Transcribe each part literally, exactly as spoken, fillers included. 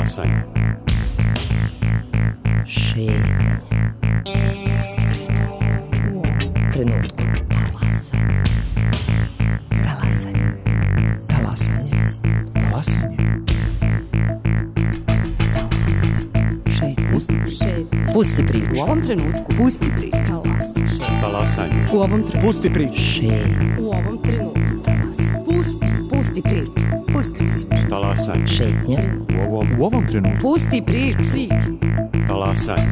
Talasanje. Šetnje. Pusti priču. U ovom trenutku. Talasanje. Talasanje. Talasanje. Talasanje. Pusti priču. U ovom trenutku. Pusti priču. Talasanje. U ovom trenutku. Pusti priču. Šetnje. U ovom trenutku. Talasanje. Pusti. Pusti priču. Pusti priču. Talasanje. Šetnje. U ovom, u ovom trenutku. Pusti priču. Priču. Talasanje.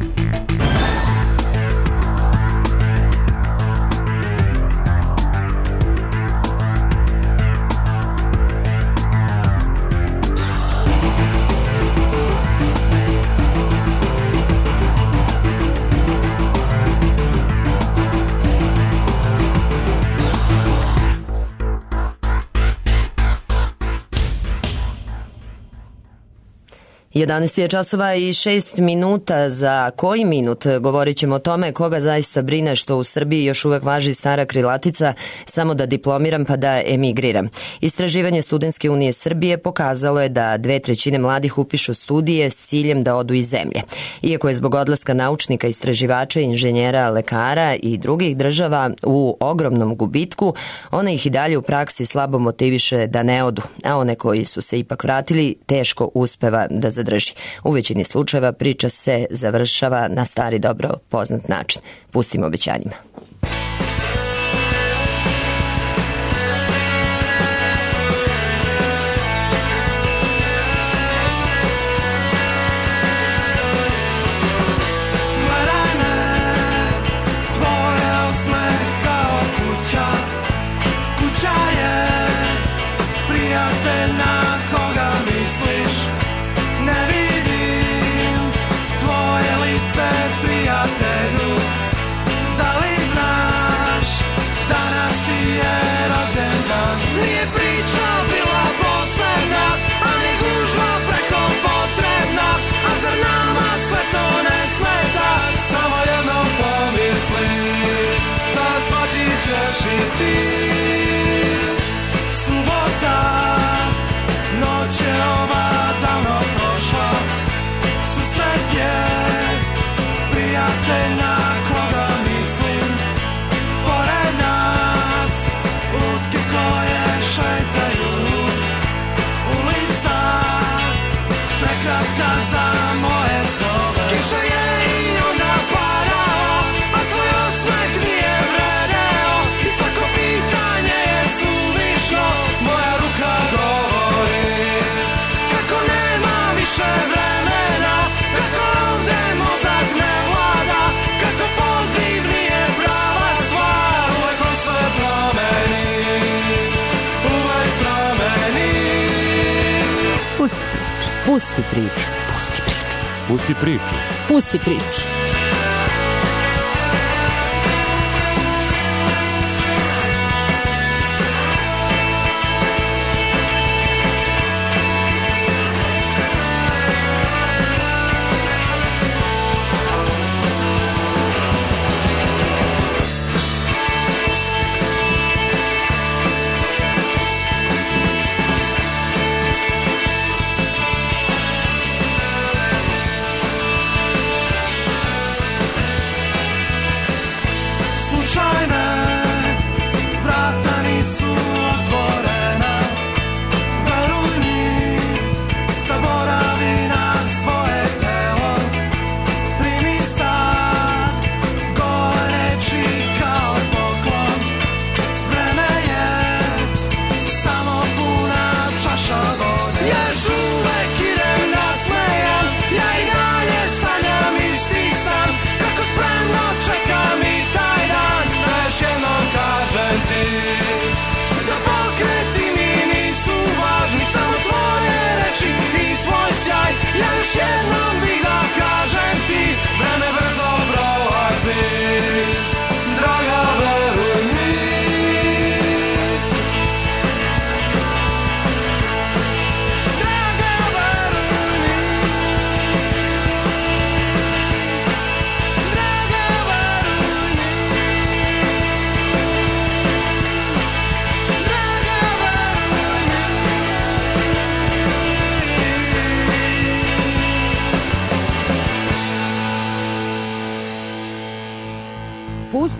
jedanaest je časova i šest minuta. Za koji minut govorit ćemo o tome koga zaista brine što u Srbiji još uvek važi stara krilatica samo da diplomiram pa da emigriram. Istraživanje Studentske unije Srbije pokazalo je da dve trećine mladih upišu studije s ciljem da odu iz zemlje. Iako je zbog odlaska naučnika, istraživača, inženjera, lekara i drugih država u ogromnom gubitku, ona ih i dalje u praksi slabo motiviše da ne odu, a one koji su se ipak vratili teško uspeva da zadrži. U većini slučajeva priča se završava na stari dobro poznat način. Pustim obećanjima. Pusti priču. Pusti priču. Pusti priču. Pusti priču.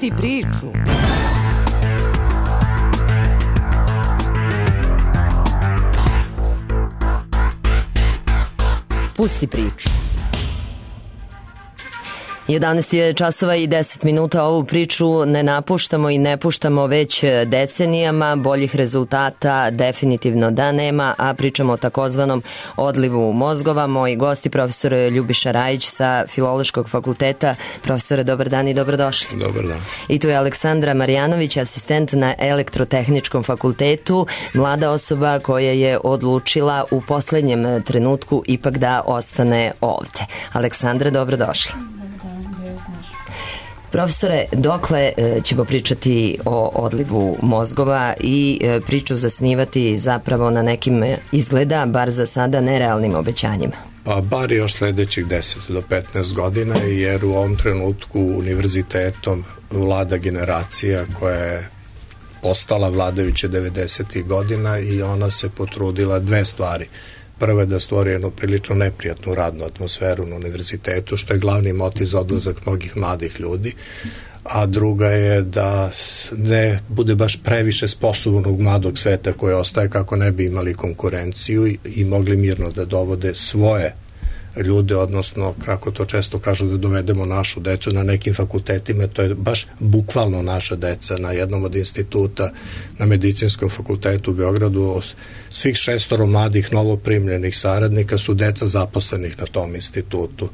Pusti priču. Pusti priču. jedanaest je časova i deset minuta. Ovu priču ne napuštamo i ne puštamo već decenijama. Boljih rezultata definitivno da nema, a pričamo o takozvanom odlivu mozgova. Moji gosti, profesor Ljubiša Rajić sa Filološkog fakulteta. Profesore, dobar dan i dobrodošli. Dobar dan. I tu je Aleksandra Marjanović, asistent na Elektrotehničkom fakultetu, mlada osoba koja je odlučila u poslednjem trenutku ipak da ostane ovde. Aleksandra, dobrodošla. Profesore, dokle ćemo pričati o odlivu mozgova i priču zasnivati zapravo na nekim izgleda, bar za sada, nerealnim obećanjima? Pa bar još sledećih deset do petnaest godina, jer u ovom trenutku univerzitetom vlada generacija koja je postala vladajuće devedesetih godina i ona se potrudila dve stvari. Prvo je da stvori jednu prilično neprijatnu radnu atmosferu na univerzitetu, što je glavni motiv za odlazak mnogih mladih ljudi, a druga je da ne bude baš previše sposobnog mladog sveta koji ostaje, kako ne bi imali konkurenciju i, i mogli mirno da dovode svoje ljude, odnosno, kako to često kažu, da dovedemo našu decu. Na nekim fakultetima to je baš bukvalno naša deca. Na jednom od instituta, na Medicinskom fakultetu u Beogradu, svih šestoro mladih novoprimljenih saradnika su deca zaposlenih na tom institutu.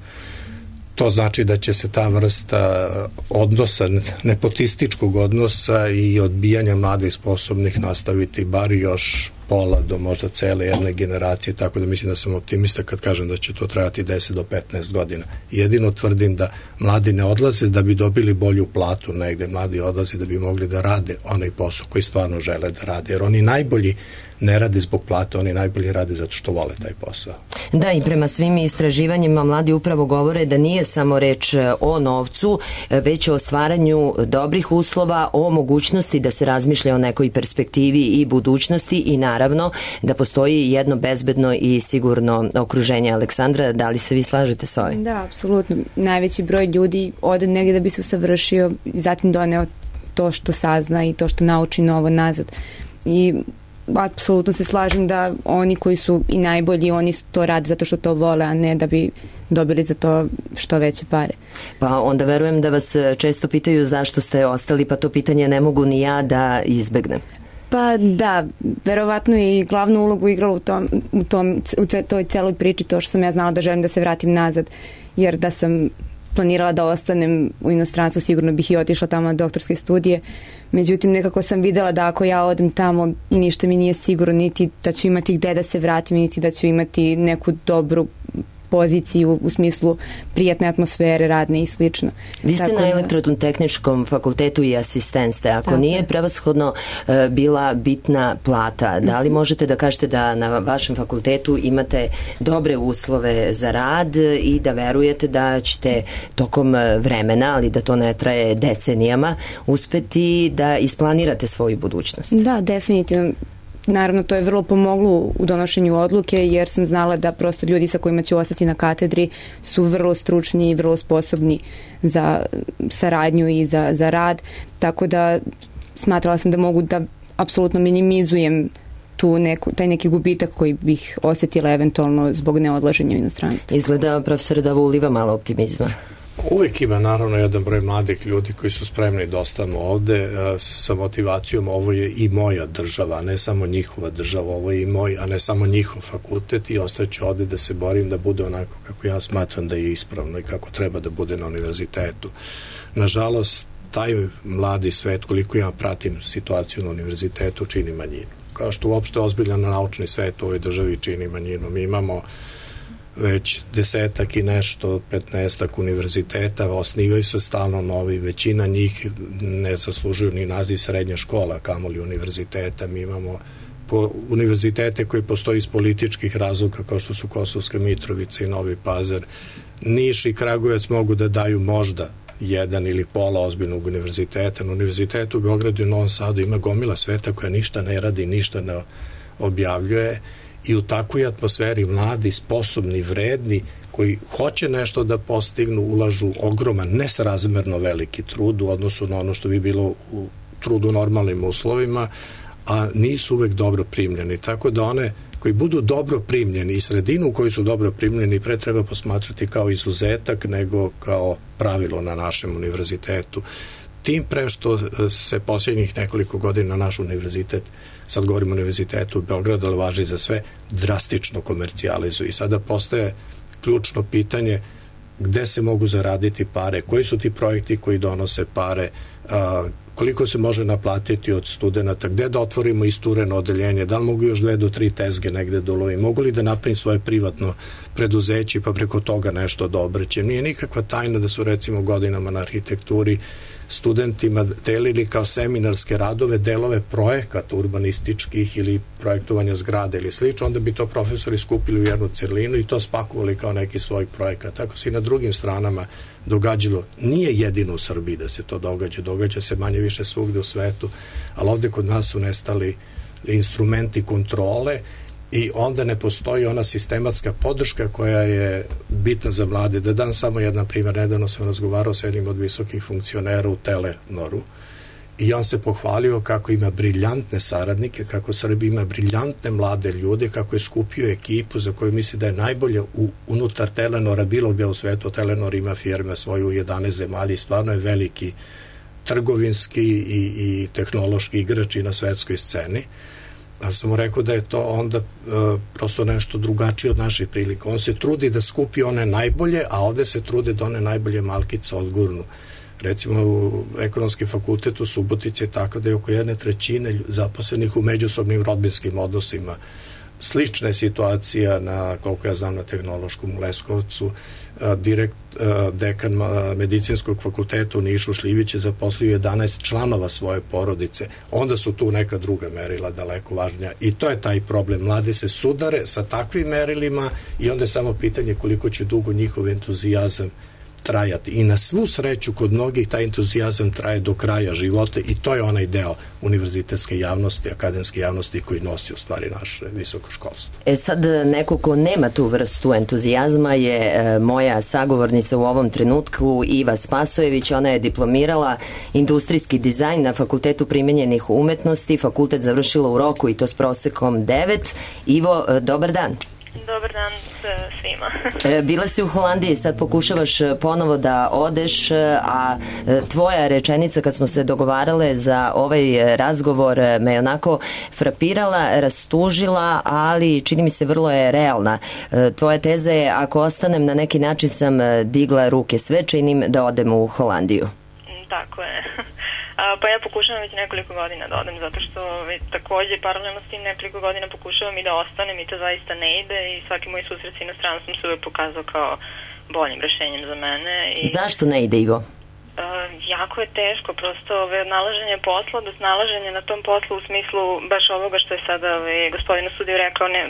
To znači da će se ta vrsta odnosa, nepotističkog odnosa i odbijanja mladih sposobnih nastaviti bar još pola do možda cele jedne generacije, tako da mislim da sam optimista kad kažem da će to trajati deset do petnaest godina. Jedino tvrdim da mladi ne odlaze da bi dobili bolju platu negde, mladi odlaze da bi mogli da rade onaj posao koji stvarno žele da rade, jer oni najbolji ne rade zbog plate, oni najbolje rade zato što vole taj posao. Da, i prema svim istraživanjima mladi upravo govore da nije samo reč o novcu, već o stvaranju dobrih uslova, o mogućnosti da se razmišlja o nekoj perspektivi i budućnosti i naravno da postoji jedno bezbedno i sigurno okruženje. Aleksandra, da li se vi slažete sa ovim? Da, apsolutno. Najveći broj ljudi ode negdje da bi se usavršio, zatim doneo to što sazna i to što nauči novo nazad. I apsolutno se slažem da oni koji su i najbolji, oni to rade zato što to vole, a ne da bi dobili za to što veće pare. Pa onda verujem da vas često pitaju zašto ste ostali, pa to pitanje ne mogu ni ja da izbegnem. Pa da, verovatno je i glavnu ulogu igralo u, tom, u, tom, u toj celoj priči to što sam ja znala da želim da se vratim nazad, jer da sam planirala da ostanem u inostranstvu, sigurno bih i otišla tamo na doktorske studije. Međutim, nekako sam videla da ako ja odem tamo, ništa mi nije sigurno, niti da ću imati gde da se vratim, niti da ću imati neku dobru poziciju u smislu prijatne atmosfere, radne i slično. Vi ste Tako na Elektrotehničkom fakultetu i asistent ste. Ako Tako. nije prevashodno uh, bila bitna plata, da li možete da kažete da na vašem fakultetu imate dobre uslove za rad i da verujete da ćete tokom vremena, ali da to ne traje decenijama, uspeti da isplanirate svoju budućnost? Da, definitivno. Naravno, to je vrlo pomoglo u donošenju odluke, jer sam znala da prosto ljudi sa kojima ću ostati na katedri su vrlo stručni i vrlo sposobni za saradnju i za, za rad, tako da smatrala sam da mogu da apsolutno minimizujem tu neku, taj neki gubitak koji bih osjetila eventualno zbog neodlaženja u inostranstvu. Izgleda, profesore, da ovo uliva malo optimizma. Uvijek ima naravno jedan broj mladih ljudi koji su spremni da ostanu ovde sa motivacijom ovo je i moja država, a ne samo njihova država, ovo je i moj, a ne samo njihov fakultet i ostaću ovde da se borim da bude onako kako ja smatram da je ispravno i kako treba da bude na univerzitetu. Nažalost, taj mladi svet, koliko ja pratim situaciju na univerzitetu, čini manjinu. Kao što uopšte ozbiljan naučni svet u ovoj državi čini manjinu. Mi imamo već desetak i nešto, petnaestak univerziteta, osnivaju se stalno novi, većina njih ne zaslužuju ni naziv srednja škola, kamoli univerziteta. Mi imamo po univerzitete koji postoji iz političkih razloga, kao što su Kosovska Mitrovica i Novi Pazar. Niš i Kragujevac mogu da daju možda jedan ili pola ozbiljnog univerziteta. Na univerzitetu u Beogradu i Novom Sadu ima gomila sveta koja ništa ne radi, ništa ne objavljuje i u takvoj atmosferi mladi, sposobni, vredni, koji hoće nešto da postignu, ulažu ogroman, nesrazmerno veliki trud u odnosu na ono što bi bilo u trudu u normalnim uslovima, a nisu uvek dobro primljeni. Tako da one koji budu dobro primljeni i sredinu u kojoj su dobro primljeni pre treba posmatrati kao izuzetak nego kao pravilo na našem univerzitetu. Tim pre što se posljednjih nekoliko godina naš univerzitet, sad govorimo o univerzitetu u Beogradu, ali važi za sve, drastično komercijalizuje i sada postaje ključno pitanje gde se mogu zaraditi pare, koji su ti projekti koji donose pare, a, koliko se može naplatiti od studenta, gde da otvorimo istureno odeljenje, da li mogu još dve do tri tezge negde da ulovim, mogu li da napravim svoje privatno preduzeće pa preko toga nešto da obrćem. Nije nikakva tajna da su recimo godinama na arhitekturi studentima delili kao seminarske radove delove projekata urbanističkih ili projektovanja zgrade ili slično, onda bi to profesori skupili u jednu celinu i to spakovali kao neki svoj projekat. Tako se i na drugim stranama događalo. Nije jedino u Srbiji da se to događa, događa se manje više svugde u svetu, ali ovde kod nas su nestali instrumenti kontrole i onda ne postoji ona sistematska podrška koja je bitna za mlade. Da dam samo jedan primjer, nedavno sam razgovarao s jednim od visokih funkcionera u Telenoru i on se pohvalio kako ima briljantne saradnike, kako Srbija ima briljantne mlade ljude, kako je skupio ekipu za koju misli da je najbolje u, unutar Telenora bilo gde u svetu. Telenor ima firme svoju u jedanaest zemalja i stvarno je veliki trgovinski i, i tehnološki igrač i na svetskoj sceni. Ali sam mu rekao da je to onda e, prosto nešto drugačije od naših prilika. On se trudi da skupi one najbolje, a ovde se trude da one najbolje malkice odgurnu. Recimo u ekonomski fakultet u Subotici je tako da je oko jedne trećine zaposlenih u međusobnim rodbinskim odnosima. Slična je situacija na, koliko ja znam, na Tehnološkom u Leskovcu. Direkt, dekan medicinskog fakulteta u Nišu Šljivić je zaposlio jedanaest članova svoje porodice. Onda su tu neka druga merila daleko važnija. I to je taj problem. Mladi se sudare sa takvim merilima i onda je samo pitanje koliko će dugo njihov entuzijazam trajati. I na svu sreću kod mnogih taj entuzijazam traje do kraja života i to je onaj deo univerzitetske javnosti, akademske javnosti koji nosi u stvari naše visoko školstvo. E sad, neko ko nema tu vrstu entuzijazma je e, moja sagovornica u ovom trenutku, Iva Spasojević. Ona je diplomirala industrijski dizajn na Fakultetu primenjenih umetnosti, fakultet završila u roku i to s prosekom devet. Ivo, e, dobar dan. Dobar dan svima. Bila si u Holandiji, sad pokušavaš ponovo da odeš, a tvoja rečenica kad smo se dogovarale za ovaj razgovor me je onako frapirala, rastužila, ali čini mi se vrlo je realna. Tvoja teza je, ako ostanem, na neki način sam digla ruke, sve činim da odem u Holandiju. Tako je. Pa ja pokušavam već nekoliko godina da odem, zato što takođe paralelno s tim nekoliko godina pokušavam i da ostanem i to zaista ne ide i svaki moj susret s inostranstvom se uvek pokazao kao boljim rešenjem za mene. I, zašto ne ide, Ivo? Uh, jako je teško, prosto ove, nalaženje posla, da snalaženje na tom poslu u smislu baš ovoga što je sada ove, gospodin u studiju rekao, ne,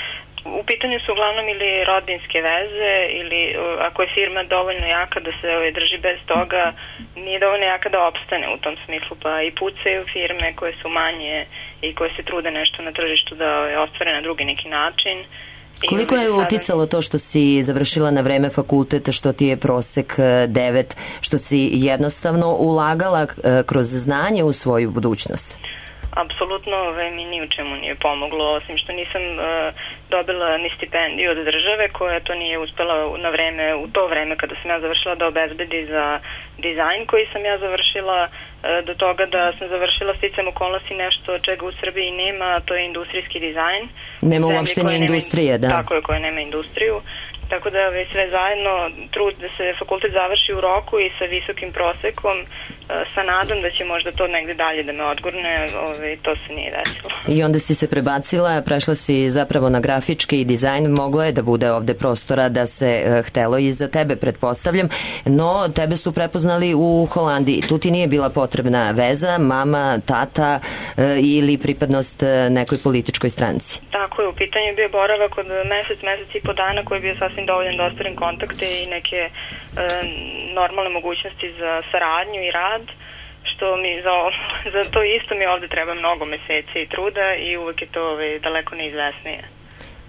u pitanju su uglavnom ili rodbinske veze ili ako je firma dovoljno jaka da se ovaj, drži bez toga, nije dovoljno jaka da opstane u tom smislu, pa i pucaju firme koje su manje i koje se trude nešto na tržištu da ovaj, ostvare na drugi neki način. Koliko je uticalo to što si završila na vreme fakulteta, što ti je prosek devet, što si jednostavno ulagala kroz znanje u svoju budućnost? Apsolutno ove, mi ni u čemu nije pomoglo, osim što nisam uh, dobila ni stipendiju od države koja to nije uspela na vreme, u to vreme kada sam ja završila da obezbedi za dizajn koji sam ja završila, uh, do toga da sam završila sticam okolnosti nešto čega u Srbiji nema, to je industrijski dizajn. Nema uopšte ni industrije, da. Tako je, koja nema industriju. Tako da ove, sve zajedno trud da se fakultet završi u roku i sa visokim prosekom, sa nadom da će možda to negde dalje da me odgurne, ove, to se nije desilo. I onda si se prebacila, prešla si zapravo na grafički dizajn, moglo je da bude ovde prostora da se uh, htelo i za tebe, pretpostavljam, no tebe su prepoznali u Holandiji. Tu ti nije bila potrebna veza, mama, tata uh, ili pripadnost uh, nekoj političkoj stranci. Tako je, u pitanju je bio boravak od mesec, mesec i po dana koji je bio sasvim dovoljan da ostvarim kontakte i neke e, normalne mogućnosti za saradnju i rad, što mi za, za to isto mi ovde treba mnogo meseci i truda i uvek je to ove, daleko neizvesnije.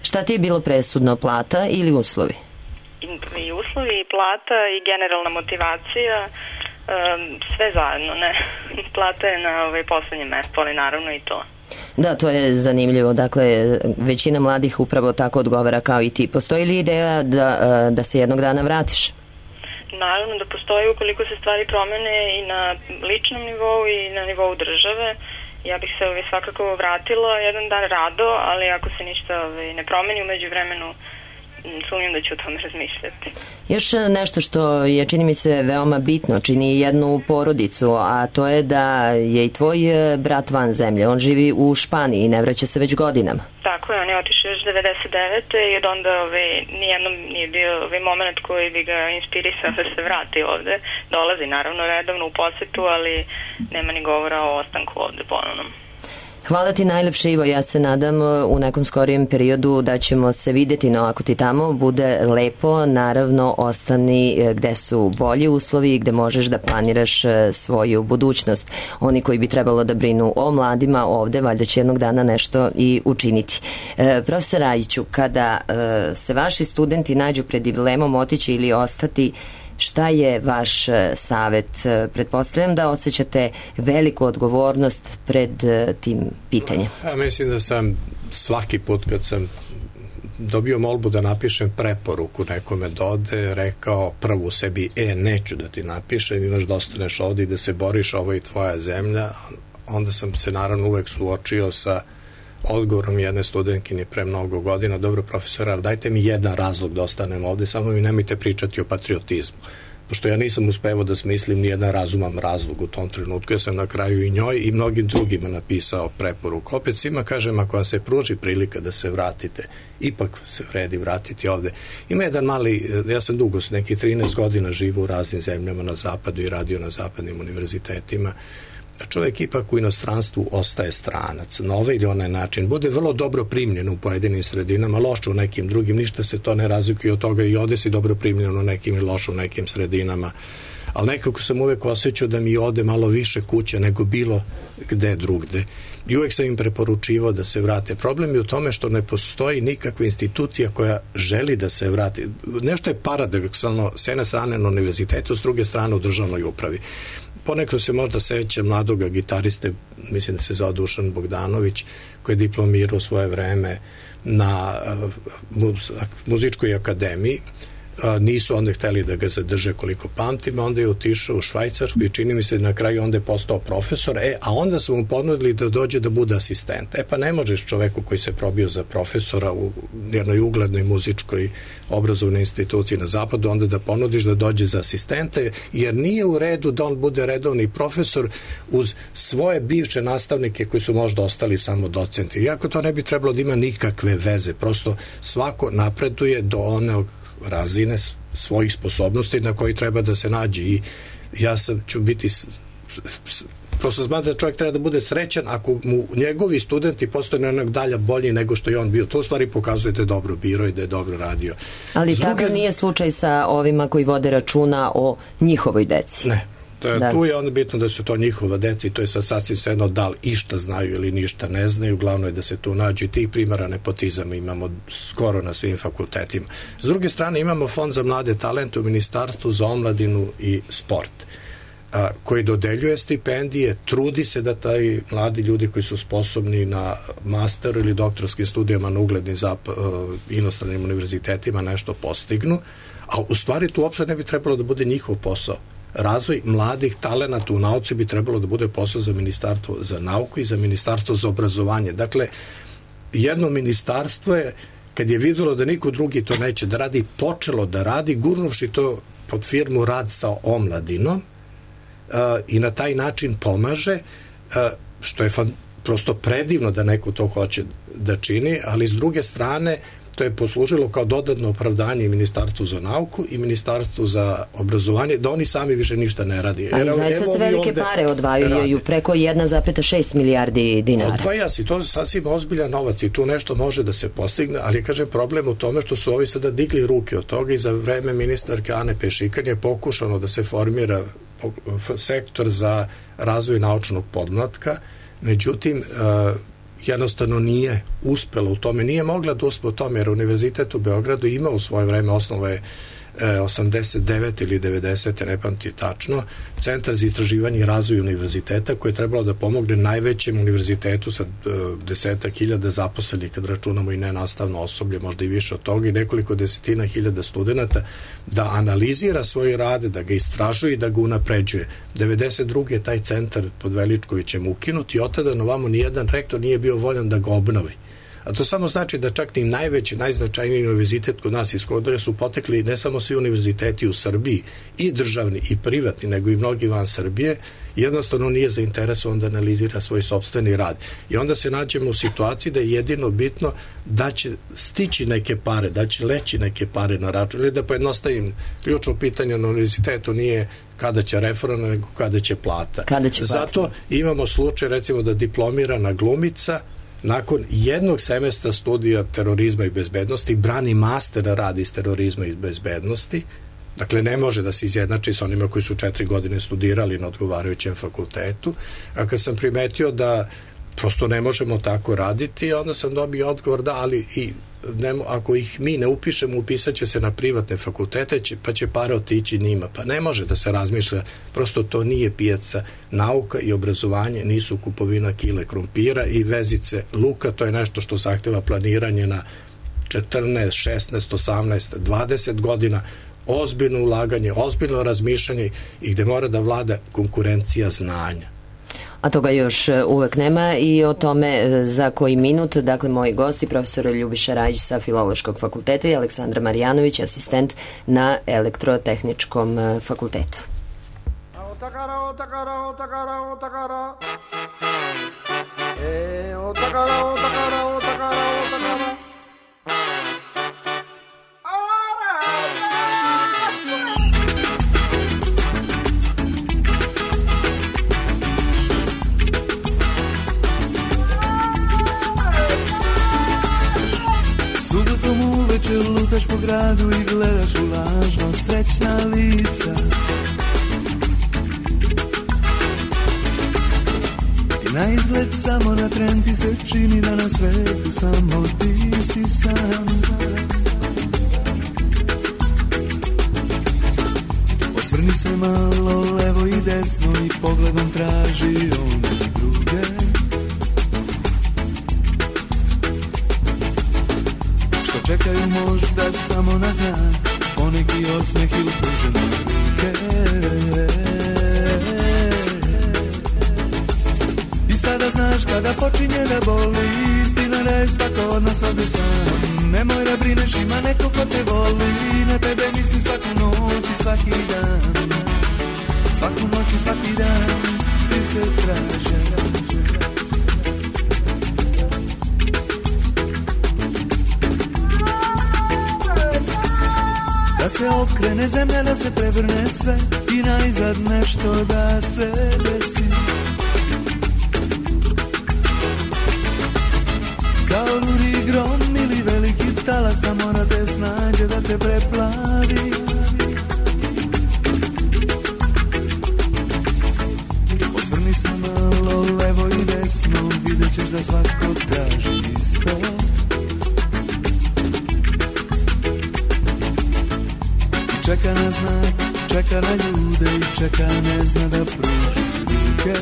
Šta ti je bilo presudno, plata ili uslovi? I, i uslovi, i plata, i generalna motivacija, um, sve zajedno, ne. Plata je na ovaj, poslednjem mestu, ali naravno i to. Da, to je zanimljivo. Dakle, većina mladih upravo tako odgovara kao i ti. Postoji li ideja da, da se jednog dana vratiš? Naravno da postoji ukoliko se stvari promene i na ličnom nivou i na nivou države. Ja bih se ovaj, svakako vratila jedan dan rado, ali ako se ništa ovaj, ne promeni umeđu vremenu, sumnjam da ću o tome razmišljati. Još nešto što je, čini mi se, veoma bitno, čini jednu porodicu, a to je da je i tvoj brat van zemlje. On živi u Španiji i ne vraća se već godinama. Tako je, on je otišao još devedeset devete i od onda ovaj, nijednom nije bio ovaj moment koji bi ga inspirisao da se vrati ovde. Dolazi naravno redovno u posetu, ali nema ni govora o ostanku ovde ponovnom. Hvala ti najlepše, Ivo, ja se nadam u nekom skorijem periodu da ćemo se videti, no ako ti tamo bude lepo, naravno ostani gde su bolji uslovi i gde možeš da planiraš svoju budućnost. Oni koji bi trebalo da brinu o mladima ovde, valjda će jednog dana nešto i učiniti. E, profesor Rajiću, kada e, se vaši studenti nađu pred dilemom otići ili ostati, šta je vaš savet? Pretpostavljam da osjećate veliku odgovornost pred tim pitanjem. Ja mislim da sam svaki put kad sam dobio molbu da napišem preporuku nekome da ode, rekao prvo sebi, e, neću da ti napišem, imaš da ostaneš ovde i da se boriš, ovo je tvoja zemlja. Onda sam se naravno uvek suočio sa odgovorom jedne studentkinje pre mnogo godina, dobro profesora, ali dajte mi jedan razlog da ostanem ovde, samo mi nemojte pričati o patriotizmu. Pošto ja nisam uspevao da smislim ni jedan razuman razlog u tom trenutku, ja sam na kraju i njoj i mnogim drugima napisao preporuku. Opet svima kažem, ako vam se pruži prilika da se vratite, ipak se vredi vratiti ovde. Ima jedan mali, ja sam dugo, nekih trinaest godina živo u raznim zemljama na zapadu i radio na zapadnim univerzitetima. Čovjek ipak u inostranstvu ostaje stranac na ovaj ili onaj način, bude vrlo dobro primljen u pojedinim sredinama, loše u nekim drugim, ništa se to ne razlikuje od toga, i ovde si dobro primljen u nekim i loše u nekim sredinama, ali nekako sam uvek osjećao da mi ode malo više kuće nego bilo gde drugde i uvek sam im preporučivao da se vrate. Problem je u tome što ne postoji nikakva institucija koja želi da se vrati. Nešto je paradoksalno s jedne strane na univerzitetu, s druge strane u državnoj upravi. Ponekad se možda seća mladoga gitariste, mislim da se zove Dušan Bogdanović, koji je diplomirao svoje vreme na muzičkoj akademiji. Nisu onda hteli da ga zadrže koliko pamtim, onda je otišao u Švajcarsku i čini mi se da na kraju onda je postao profesor, e, a onda su mu ponudili da dođe da bude asistent. E pa ne možeš čoveku koji se probio za profesora u jednoj uglednoj muzičkoj obrazovnoj instituciji na zapadu, onda da ponudiš da dođe za asistente, jer nije u redu da on bude redovni profesor uz svoje bivše nastavnike koji su možda ostali samo docenti. Iako to ne bi trebalo da ima nikakve veze, prosto svako napreduje do onog razine svojih sposobnosti na koji treba da se nađe i ja sam ću biti prosto smatram da čovjek treba da bude srećan ako mu njegovi studenti postane onog dalja bolji nego što je on bio. To u stvari pokazuje da je dobro birao i da je dobro radio. Ali druge... tako nije slučaj sa ovima koji vode računa o njihovoj deci. Ne. Da. Tu je onda bitno da su to njihova deca i to je sad sasvim svejedno da li išta znaju ili ništa ne znaju, glavno je da se tu nađu i tih primjera nepotizama imamo skoro na svim fakultetima. S druge strane imamo Fond za mlade talente u Ministarstvu za omladinu i sport, a, koji dodeljuje stipendije, trudi se da taj mladi ljudi koji su sposobni na master ili doktorskim studijama na uglednim zap, a, inostranim univerzitetima nešto postignu, a u stvari tu uopšte ne bi trebalo da bude njihov posao. Razvoj mladih talenata u nauci bi trebalo da bude posao za Ministarstvo za nauku i za Ministarstvo za obrazovanje. Dakle, jedno ministarstvo je, kad je videlo da niko drugi to neće da radi, počelo da radi, gurnuvši to pod firmu rad sa omladinom uh, i na taj način pomaže, uh, što je fan, prosto predivno da neko to hoće da čini, ali s druge strane to je poslužilo kao dodatno opravdanje i Ministarstvu za nauku i Ministarstvu za obrazovanje, da oni sami više ništa ne radi. Ali evo, zaista se velike pare odvajaju, preko jedna zarez šest milijardi dinara. Odvaja se, to je sasvim ozbiljan novac i tu nešto može da se postigne, ali kažem problem u tome što su ovi sada digli ruke od toga i za vreme ministarke Ane Pešikan je pokušano da se formira sektor za razvoj naučnog podmlatka, međutim jednostavno nije uspela u tome, nije mogla da uspe u tome, jer Univerzitet u Beogradu ima u svoje vreme, osnova je osamdeset devete ili devedesete, ne pamtim tačno, Centar za istraživanje i razvoj univerziteta, koji je trebalo da pomogne najvećem univerzitetu sa desetak hiljada zaposlenih, kad računamo i nenastavno osoblje, možda i više od toga, i nekoliko desetina hiljada studenta, da analizira svoje rade, da ga istražuje i da ga unapređuje. devedeset druge je taj centar pod Veličkovićem ukinut i od tada na ovamo nijedan rektor nije bio voljan da ga obnovi. A to samo znači da čak ni najveći, najznačajniji univerzitet kod nas iz Kodara su potekli ne samo svi univerziteti u Srbiji, i državni i privatni, nego i mnogi van Srbije, jednostavno nije zainteresovan da analizira svoj sopstveni rad. I onda se nađemo u situaciji da je jedino bitno da će stići neke pare, da će leći neke pare na račun, ili da pojednostavim, ključno pitanje na univerzitetu nije kada će reforma, nego kada će plata. Kada će plata. Zato imamo slučaj, recimo, da diplomirana glumica nakon jednog semestra studija terorizma i bezbednosti brani master rad iz terorizma i bezbednosti. Dakle, ne može da se izjednači sa onima koji su četiri godine studirali na odgovarajućem fakultetu. A kad sam primetio da prosto ne možemo tako raditi, onda sam dobio odgovor da, ali i ne, ako ih mi ne upišemo, upisat će se na privatne fakultete, će, pa će pare otići njima. Pa ne može da se razmišlja, prosto to nije pijaca. Nauka i obrazovanje nisu kupovina kile krompira i vezice luka, to je nešto što zahteva planiranje na četrnaest, šesnaest, osamnaest, dvadeset godina, ozbiljno ulaganje, ozbiljno razmišljanje i gde mora da vlada konkurencija znanja. A toga još uvek nema i o tome za koji minut. Dakle, moji gosti, profesor Ljubiša Rajić sa Filološkog fakulteta i Aleksandra Marjanović, asistent na Elektrotehničkom fakultetu. Otakara, otakara, otakara, otakara. E, otakara, otakara, otakara, otakara. Subotom uveče lutaš po gradu i gledaš u lažno srećna lica. I na izgled samo na tren ti se čini da na svetu samo ti si sam. Osvrni se malo levo i desno i pogledom traži one druge. Čekaju možda samo na znak, poneki osmeh ili pružene ruke. I sada znaš kada počinje da boli, istina da je svako od nas ovde sam. Nemoj da brineš, ima neko ko te voli, na tebe misli svaku noć i svaki dan. Svaku noć i svaki dan, svi se traže. Da se okrene zemlja, da se prevrne sve i najzad nešto da se desi. Kao luri grom ili veliki talas, samo na te snađe da te preplavi. Osvrni se malo levo i desno, vidjet ćeš da svako traži isto. Čeka na znak, čeka na ljude i čeka ne zna da pruži ruke.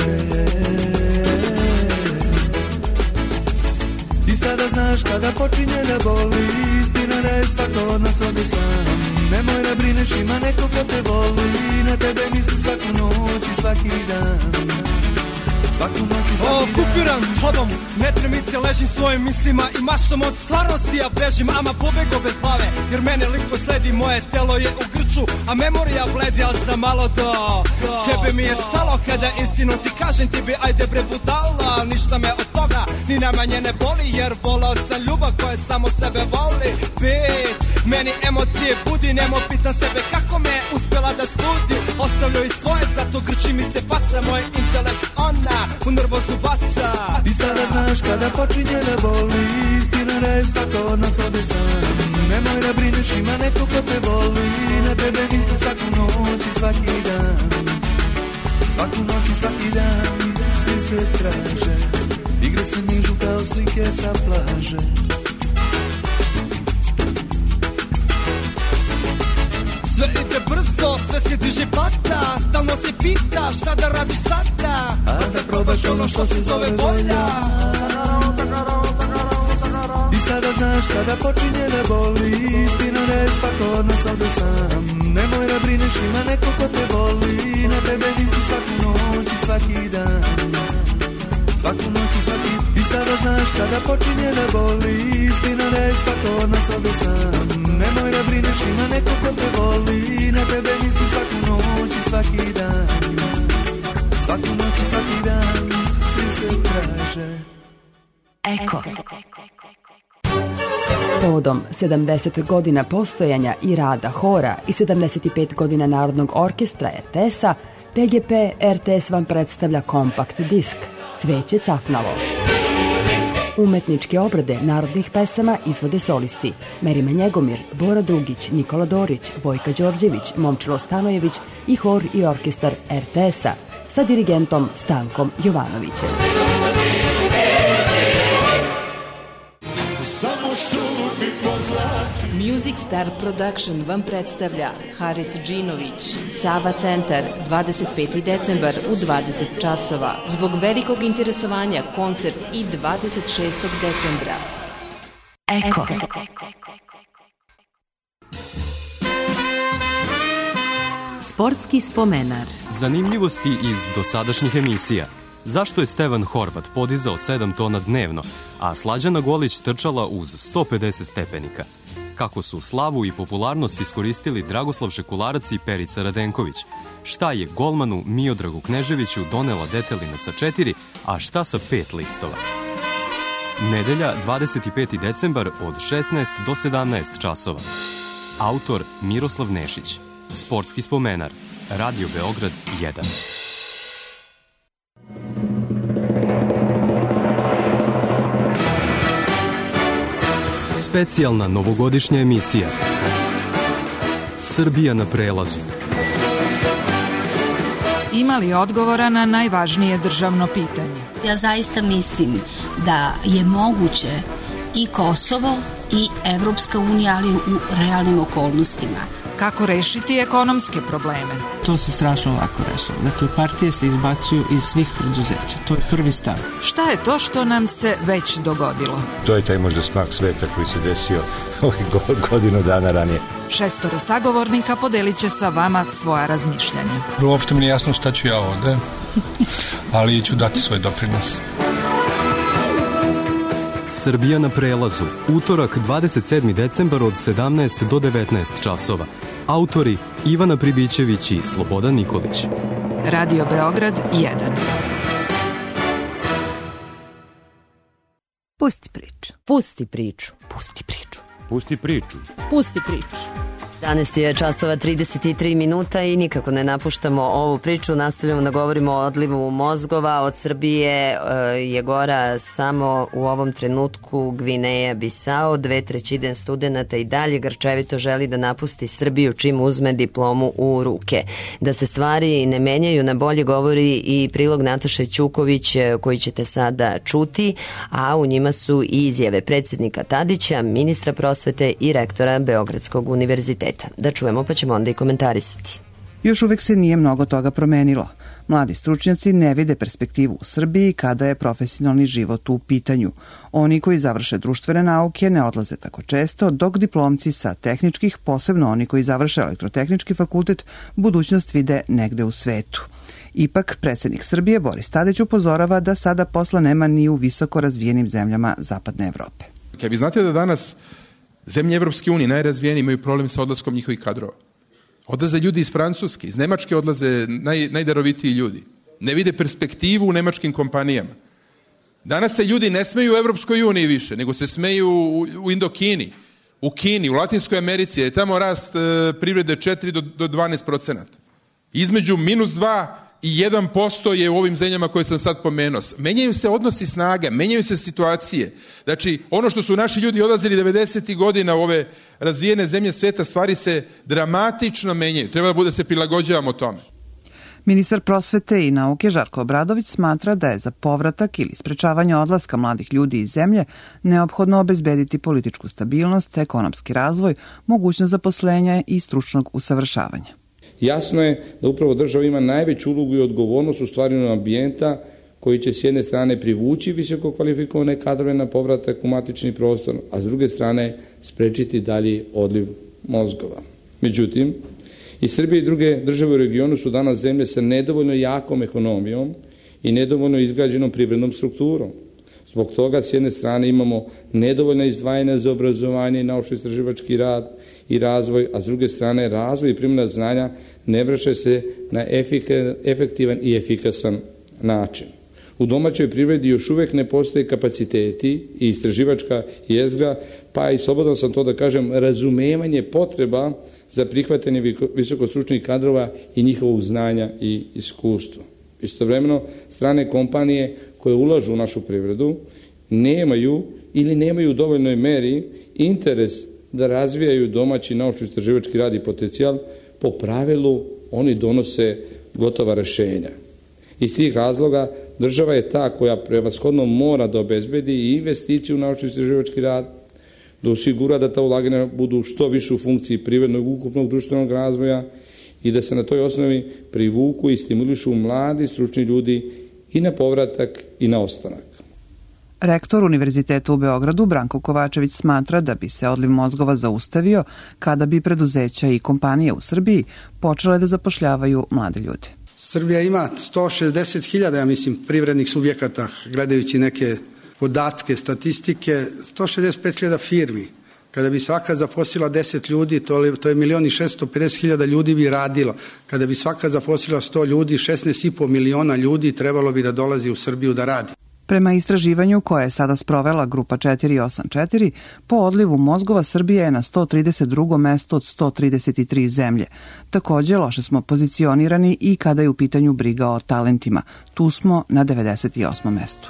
I sada znaš kada počinje da boli, istina da je svako od nas ovde sam. Nemoj da brineš, ima neko ko te voli, na tebe misli svaku noć i svaki dan. Svaku noć i svaki o, dan. kupiram tobom, ne tremice, ležim svojim mislima i maštom od stvarnosti ja bežim, ama pobego bez glave, jer mene lik tvoj sledi, moje telo je u grču, a memorija bledi, ali sam malo do, do tebe mi je stalo kada istinu ti kažem, ti bi ajde bre budala, ništa me od toga ni najmanje ne boli, jer volao sam ljubav koja samo sebe voli. Bit, meni emocije budi, nemo pitam sebe kako me uspjela da studi, ostavljaju svoje, zato grči mi se faca, moj intelekt ona u nervozu baca. I sada znaš kada počinje da boli, istina da je svako od nas ovde sam. Nemoj da brineš, ima neko ko te voli, na tebe misli svaku noć i svaki dan. Svaku noć i svaki dan, svi se traže. Igra Vode se nižu kao slike sa plaže. Sve ide brzo, sve se diže plata, stalno se pita šta da radiš sada, a da probaš ono što se zove volja. I sada znaš kada počinje da boli, istina da je svako od nas ovde sam. Nemoj da brineš, ima neko ko te voli, na tebe misli svaku noć i svaki dan. Svaku noć i svaki dan. I sada znaš kada počinje da boli, istina da je svako od nas ovde sam. Nemoj da brineš, ima neko ko te voli, na tebe misli svaku noć i svaki dan. Svaku noć i svaki dan, svi se traže. Eko. Povodom sedamdeset godina postojanja i rada hora i sedamdeset pet godina Narodnog orkestra er te es-a, pe ge pe er te es vam predstavlja kompakt disk Cveće cafnalo. Umetničke obrade narodnih pesama izvode solisti Merima Njegomir, Bora Dugić, Nikola Dorić, Vojka Đorđević, Momčilo Stanojević i hor i orkestar er te es-a sa dirigentom Stankom Jovanovićem. Music Star Production vam predstavlja Haris Džinović, Sava centar, dvadeset peti decembar u dvadeset časova. Zbog velikog interesovanja koncert i dvadeset šestog decembra. Eko. Sportski spomenar. Zanimljivosti iz dosadašnjih emisija. Zašto je Stevan Horvat podizao sedam tona dnevno, a Slađana Golić trčala uz sto pedeset stepenika? Kako su slavu i popularnost iskoristili Dragoslav Šekularac i Perica Radenković? Šta je golmanu Miodragu Kneževiću donela detelina sa četiri, a šta sa pet listova? Nedelja, dvadeset peti decembar od šesnaest do sedamnaest časova. Autor Miroslav Nešić. Sportski spomenar. Radio Beograd jedan. Specijalna novogodišnja emisija Srbija na prelazu. Ima li odgovora na najvažnije državno pitanje? Ja zaista mislim da je moguće i Kosovo i Evropska unija, ali u realnim okolnostima. Kako rešiti ekonomske probleme? To se strašno lako rešava. Dakle, partije se izbacuju iz svih preduzeća. To je prvi stav. Šta je to što nam se već dogodilo? To je taj možda smak sveta koji se desio ovih godinu dana ranije. Šestoro sagovornika podelit će sa vama svoja razmišljanja. Uopšte mi nije jasno šta ću ja ovde, ali ću dati svoj doprinos. Srbija na prelazu. Utorak, dvadeset sedmi decembar od sedamnaest do devetnaest časova. Autori Ivana Pribićević i Slobodan Nikolić. Radio Beograd jedan. Pusti priču. Pusti priču. Pusti priču. Pusti priču. Pusti priču. jedanaest je časova trideset tri minuta i nikako ne napuštamo ovu priču. Nastavljamo da govorimo o odlivu mozgova. Od Srbije je gora samo u ovom trenutku Gvineja Bisao. Dve trećine studenata i dalje grčevito želi da napusti Srbiju čim uzme diplomu u ruke. Da se stvari ne menjaju na bolje govori i prilog Nataše Ćuković koji ćete sada čuti, a u njima su i izjave predsjednika Tadića, ministra prosvete i rektora Beogradskog univerziteta. Da čujemo pa ćemo onda i komentarisati. Još uvek se nije mnogo toga promenilo. Mladi stručnjaci ne vide perspektivu u Srbiji kada je profesionalni život u pitanju. Oni koji završe društvene nauke ne odlaze tako često, dok diplomci sa tehničkih, posebno oni koji završe elektrotehnički fakultet, budućnost vide negde u svetu. Ipak, predsjednik Srbije Boris Tadić upozorava da sada posla nema ni u visoko razvijenim zemljama Zapadne Evrope. Kaj vi znate da danas zemlje Evropske unije najrazvijenije imaju problem sa odlaskom njihovih kadrova. Odlaze ljudi iz Francuske, iz Nemačke odlaze naj, najdarovitiji ljudi. Ne vide perspektivu u nemačkim kompanijama. Danas se ljudi ne smeju u Evropskoj uniji više, nego se smeju u, u Indokini, u Kini, u Latinskoj Americi, je tamo rast e, privrede četiri do dvanaest procenata. Između minus dva i jedan posto je u ovim zemljama koje sam sad pomenuo. Menjaju se odnosi snaga, menjaju se situacije. Znači, ono što su naši ljudi odlazili devedesetih godina u ove razvijene zemlje sveta, stvari se dramatično menjaju. Treba da bude se prilagođavamo tome. Ministar prosvete i nauke Žarko Obradović smatra da je za povratak ili sprečavanje odlaska mladih ljudi iz zemlje neophodno obezbediti političku stabilnost, ekonomski razvoj, mogućnost zaposlenja i stručnog usavršavanja. Jasno je da upravo država ima najveću ulogu i odgovornost u stvaranju ambijenta koji će s jedne strane privući visoko kvalifikovane kadrove na povratak u matični prostor, a s druge strane sprečiti dalji odliv mozgova. Međutim, i Srbija i druge države u regionu su danas zemlje sa nedovoljno jakom ekonomijom i nedovoljno izgrađenom privrednom strukturom. Zbog toga s jedne strane imamo nedovoljna izdvajanja za obrazovanje i naučno-istraživački rad i razvoj, a s druge strane razvoj i primjena znanja ne vrše se na efektivan i efikasan način. U domaćoj privredi još uvek ne postoje kapaciteti i istraživačka jezgra, pa i slobodno sam to da kažem, razumevanje potreba za prihvatanje visokostručnih kadrova i njihovog znanja i iskustva. Istovremeno, strane kompanije koje ulažu u našu privredu nemaju ili nemaju u dovoljnoj meri interes da razvijaju domaći naučno-istraživački rad i potencijal. Po pravilu oni donose gotova rešenja. Iz tih razloga država je ta koja prevashodno mora da obezbedi i investiciju u naučno-istraživački rad, da osigura da ta ulaganja budu što više u funkciji privrednog ukupnog društvenog razvoja i da se na toj osnovi privuku i stimulišu mladi stručni ljudi i na povratak i na ostanak. Rektor Univerziteta u Beogradu Branko Kovačević smatra da bi se odliv mozgova zaustavio kada bi preduzeća i kompanije u Srbiji počele da zapošljavaju mlade ljude. Srbija ima sto šezdeset hiljada, ja mislim, privrednih subjekata, gledajući neke podatke, statistike, sto šezdeset pet hiljada firmi. Kada bi svaka zaposlila deset ljudi, to, to je milion i šesto pedeset hiljada ljudi bi radilo. Kada bi svaka zaposlila sto ljudi, šesnaest i po miliona ljudi trebalo bi da dolazi u Srbiju da radi. Prema istraživanju koje je sada sprovela grupa četiri osam četiri, po odlivu mozgova Srbija je na sto trideset drugom mestu od sto trideset tri zemlje. Takođe, loše smo pozicionirani i kada je u pitanju briga o talentima. Tu smo na devedeset osmom mestu.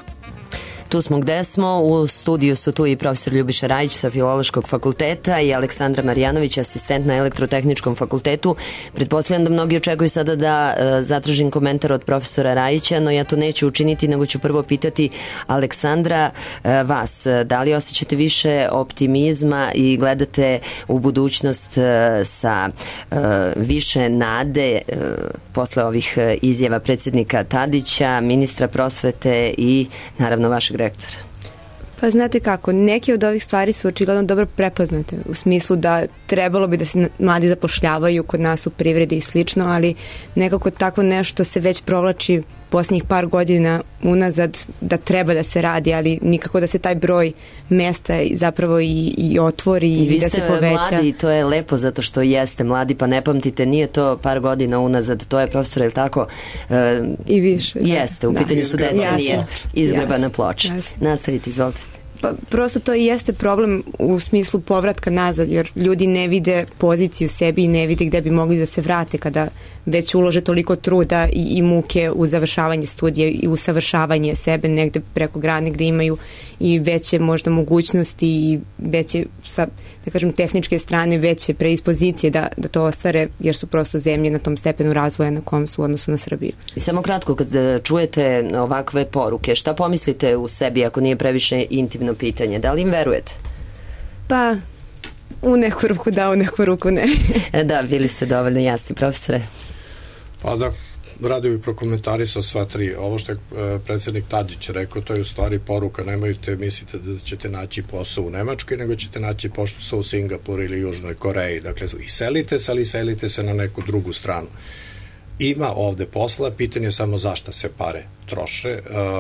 Tu smo gde smo, u studiju su tu i profesor Ljubiša Rajić sa Filološkog fakulteta i Aleksandra Marjanović, asistent na Elektrotehničkom fakultetu. Pretpostavljam da mnogi očekuju sada da e, zatražim komentar od profesora Rajića, no ja to neću učiniti, nego ću prvo pitati Aleksandra, e, vas, da li osjećate više optimizma i gledate u budućnost e, sa e, više nade e, posle ovih izjava predsjednika Tadića, ministra prosvete i naravno vašeg rektora? Pa znate kako, neke od ovih stvari su očigledno dobro prepoznate u smislu da trebalo bi da se mladi zapošljavaju kod nas u privredi i slično, ali nekako tako nešto se već provlači posljednjih par godina unazad da treba da se radi, ali nikako da se taj broj mesta zapravo i, i otvori i, i da se poveća. Vi ste mladi i to je lepo zato što jeste mladi, pa ne pamtite, nije to par godina unazad, to je, profesor, je li tako? E, I više. Jeste, u da. pitanju su decenije izgrebana ploča. Jasne. Nastavite, izvolite. Pa prosto to i jeste problem u smislu povratka nazad, jer ljudi ne vide poziciju sebi i ne vide gde bi mogli da se vrate kada već ulože toliko truda i, i muke u završavanje studija i usavršavanje sebe negde preko grane gde imaju i veće možda mogućnosti i veće, sa, da kažem, tehničke strane veće preispozicije da, da to ostvare, jer su prosto zemlje na tom stepenu razvoja na kom su u odnosu na Srbiju. I samo kratko, kad čujete ovakve poruke, šta pomislite u sebi ako nije previše intimno pitanje? Da li im verujete? Pa, u neku ruku da, u neku ruku ne. Da, bili ste dovoljno jasni, profesore. Pa da, rado bih prokomentarisao sva tri. Ovo što je predsjednik Tadić rekao, to je u stvari poruka, nemojte mislite da ćete naći posao u Nemačkoj, nego ćete naći posao u Singapuru ili Južnoj Koreji. Dakle, iselite se, ali iselite se na neku drugu stranu. Ima ovde posla, pitanje je samo zašto se pare troše.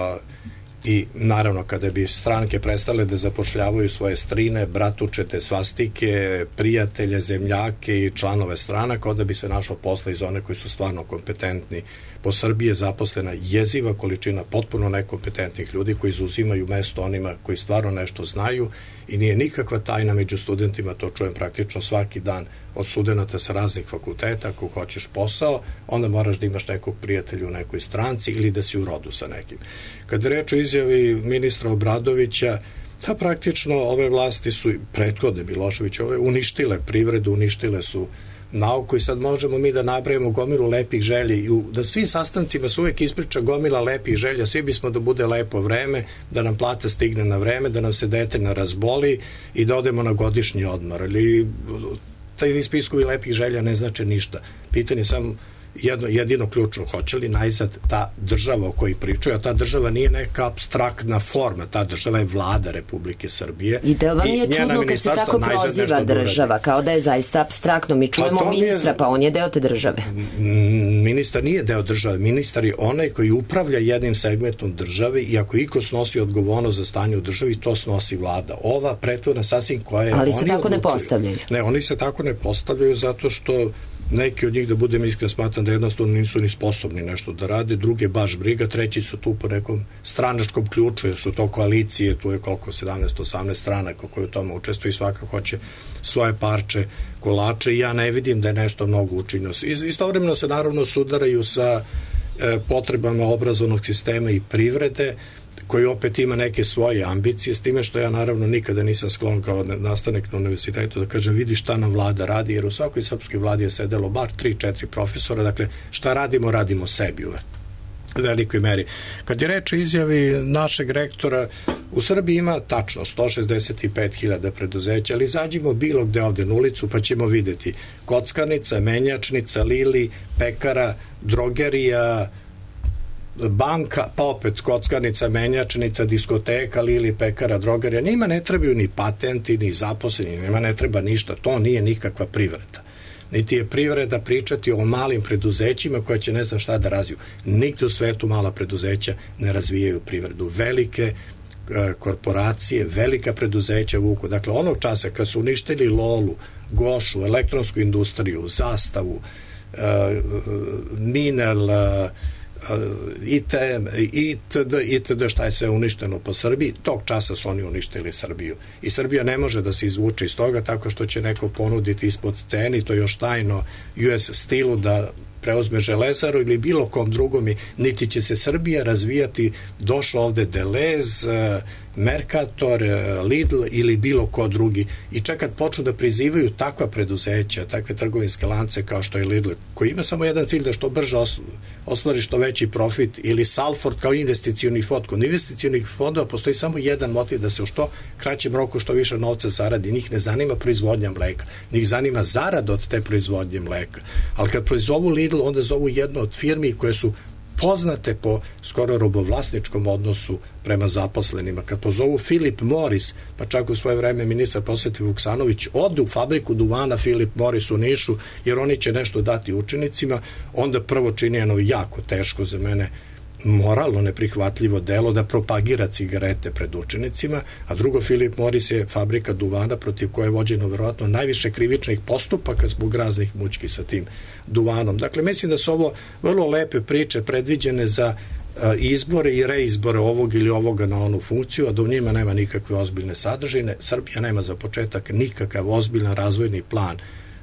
I naravno kada bi stranke prestale da zapošljavaju svoje strine, bratučete, svastike, prijatelje, zemljake i članove stranaka, onda bi se našlo posla iz one koji su stvarno kompetentni. Po Srbiji je zaposlena jeziva količina potpuno nekompetentnih ljudi koji zauzimaju mesto onima koji stvarno nešto znaju i nije nikakva tajna među studentima, to čujem praktično svaki dan od studenta sa raznih fakulteta. Ako hoćeš posao, onda moraš da imaš nekog prijatelja u nekoj stranci ili da si u rodu sa nekim. Kada reč o izjavi ministra Obradovića, da praktično ove vlasti su, prethodne Milošević, ove uništile privredu, uništile su nauku i sad možemo mi da napravimo gomilu lepih želja i u, da svim sastancima se uvek ispriča gomila lepih želja, svi bismo da bude lepo vreme, da nam plata stigne na vreme, da nam se dete ne razboli i da odemo na godišnji odmor. Ali taj spiskovi lepih želja ne znače ništa. Pitanje je samo jedno, jedino ključno, hoće li najzad ta država o kojoj pričaju, a ta država nije neka apstraktna forma, ta država je vlada Republike Srbije. I da vam je čudno kad se tako proziva država, kao da je zaista apstraktno. Mi čujemo ministra, je, pa on je deo te države. Ministar nije deo države, ministar je onaj koji upravlja jednim segmentom države i ako iko snosi odgovornost za stanje u državi, to snosi vlada. Ova prethodna sasvim koja je... Ali se tako ne postavljaju. Ne, oni se tako ne postavljaju zato što neki od njih, da budem iskren, smatram da jednostavno nisu ni sposobni nešto da rade, druge baš briga, treći su tu po nekom stranačkom ključu, jer su to koalicije, tu je koliko, sedamnaest osamnaest stranaka koje u tome učestvuju i svaka hoće svoje parče kolače i ja ne vidim da je nešto mnogo učinjeno. Istovremeno se naravno sudaraju sa e, potrebama obrazovnog sistema i privrede, koji opet ima neke svoje ambicije, s time što ja naravno nikada nisam sklon kao nastavnik na univerzitetu da kažem vidi šta nam vlada radi, jer u svakoj srpskoj vladi je sedelo bar tri četiri profesora, dakle šta radimo, radimo sebi u velikoj meri. Kad je reč o izjavi našeg rektora, u Srbiji ima tačno sto šezdeset pet hiljada preduzeća, ali izađimo bilo gde ovde na ulicu pa ćemo videti kockarnica, menjačnica, Lili, pekara, drogerija, banka, pa opet kockarnica, menjačnica, diskoteka, Lili, pekara, drogerija. Njima ne trebaju ni patenti, ni zaposleni, njima ne treba ništa. To nije nikakva privreda. Niti je privreda pričati o malim preduzećima koja će ne znam šta da razviju. Nigde u svetu mala preduzeća ne razvijaju privredu. Velike e, korporacije, velika preduzeća vuku. Dakle, onog časa kad su uništili Lolu, Gošu, elektronsku industriju, Zastavu, e, Minel, e, itd, itd, itd, šta je sve uništeno po Srbiji, tog časa su oni uništili Srbiju. I Srbija ne može da se izvuče iz toga tako što će neko ponuditi ispod ceni, to još tajno U S Steelu da preuzme Železaru ili bilo kom drugom, niti će se Srbija razvijati, došao ovde Deleuze, Mercator, Lidl ili bilo ko drugi. I čak kad počnu da prizivaju takva preduzeća, takve trgovinske lance kao što je Lidl, koji ima samo jedan cilj da što brže ostvari što veći profit, ili Salford kao investicioni fond. Kod investicionih fondova postoji samo jedan motiv da se u što kraćem roku što više novca zaradi. Njih ne zanima proizvodnja mleka, njih zanima zarada od te proizvodnje mleka. Ali kad proizvodu Lidl, onda zovu jednu od firmi koje su poznate po skoro robovlasničkom odnosu prema zaposlenima. Kad pozovu Philip Morris, pa čak u svoje vreme ministar prosvete Vuksanović ode u fabriku duvana Philip Morris u Nišu, jer oni će nešto dati učenicima, onda prvo čini jedno jako teško za mene moralno neprihvatljivo delo da propagira cigarete pred učenicima, a drugo, Philip Morris je fabrika duvana protiv koje je vođeno verovatno najviše krivičnih postupaka zbog raznih mučki sa tim duvanom. Dakle, mislim da su ovo vrlo lepe priče predviđene za izbore i reizbore ovog ili ovoga na onu funkciju, a da u njima nema nikakve ozbiljne sadržine. Srbija nema za početak nikakav ozbiljan razvojni plan,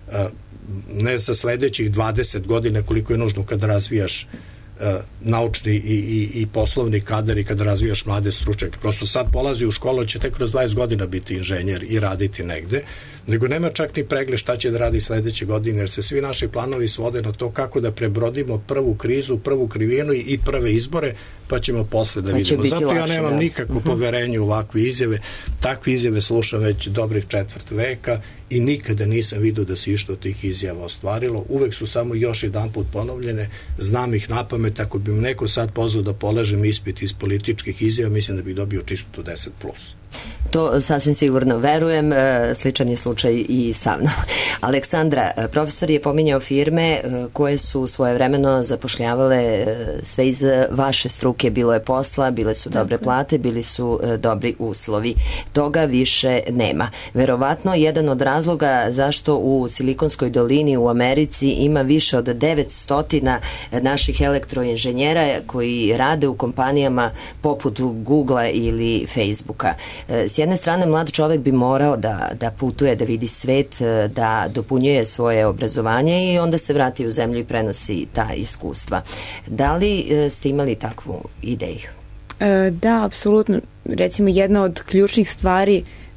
ne za sledećih dvadeset godina koliko je nužno kada razvijaš naučni i, i, i poslovni kadar i kada razvijaš mlade stručnjake. Prosto sad polazi u školu, će tek kroz dvadeset godina biti inženjer i raditi negde, nego nema čak ni pregled šta će da radi sledeće godine, jer se svi naši planovi svode na to kako da prebrodimo prvu krizu, prvu krivinu i prve izbore, pa ćemo posle da vidimo. Zato ja nemam nikakvo poverenje u ovakve izjave. Takve izjave slušam već dobrih četvrt veka i nikada nisam vidio da se išta od tih izjava ostvarilo. Uvek su samo još jedan put ponovljene, znam ih napamet. Ako bi mi neko sad pozvao da polažem ispit iz političkih izjava, mislim da bih dobio čisto deset plus. To sasvim sigurno verujem, sličan je slučaj i sa mnom. Aleksandra, profesor je pominjao firme koje su svojevremeno zapošljavale sve iz vaše struke, bilo je posla, bile su dobre plate, bili su dobri uslovi. Toga više nema. Verovatno jedan od razloga zašto u Silikonskoj dolini u Americi ima više od devetsto naših elektroinženjera koji rade u kompanijama poput Googlea ili Facebooka. S jedne strane, mlad čovek bi morao da, da putuje, da vidi svet, da dopunjuje svoje obrazovanje i onda se vrati u zemlju i prenosi ta iskustva. Da li ste imali takvu ideju? Da, apsolutno. Recimo, jedna od ključnih stvari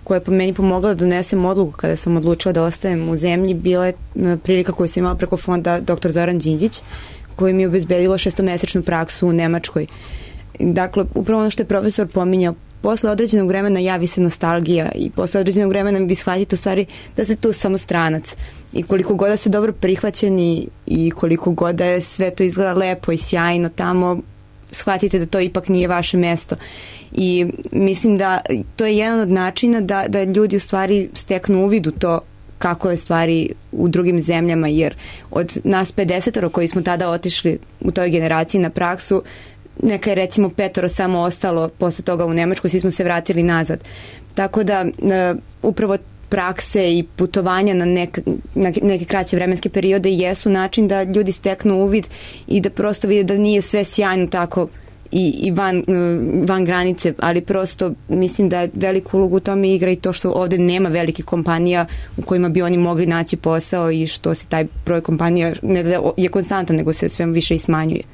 koja je po meni pomogla da donesem odluku kada sam odlučila da ostajem u zemlji, bila je prilika koju sam imala preko fonda doktor Zoran Đinđić, koji mi je obezbedilo šestomesečnu praksu u Nemačkoj. Dakle, upravo ono što je profesor pominjao, posle određenog vremena javi se nostalgija i posle određenog vremena bi shvatite u stvari da ste tu samo stranac. I koliko god da ste dobro prihvaćeni i koliko god da je sve to izgleda lepo i sjajno tamo, shvatite da to ipak nije vaše mesto. I mislim da to je jedan od načina da, da ljudi u stvari steknu uvid u to kako je stvari u drugim zemljama, jer od nas pedesetoro koji smo tada otišli u toj generaciji na praksu, neka je recimo petoro samo ostalo posle toga u Nemačkoj, svi smo se vratili nazad. Tako da uh, upravo prakse i putovanja na, nek, na neke kraće vremenske periode jesu način da ljudi steknu uvid i da prosto vide da nije sve sjajno tako i, i van, van granice, ali prosto mislim da veliku ulogu u tome igra i to što ovde nema velikih kompanija u kojima bi oni mogli naći posao i što se taj broj kompanija ne da je konstantan, nego se sve više i smanjuje.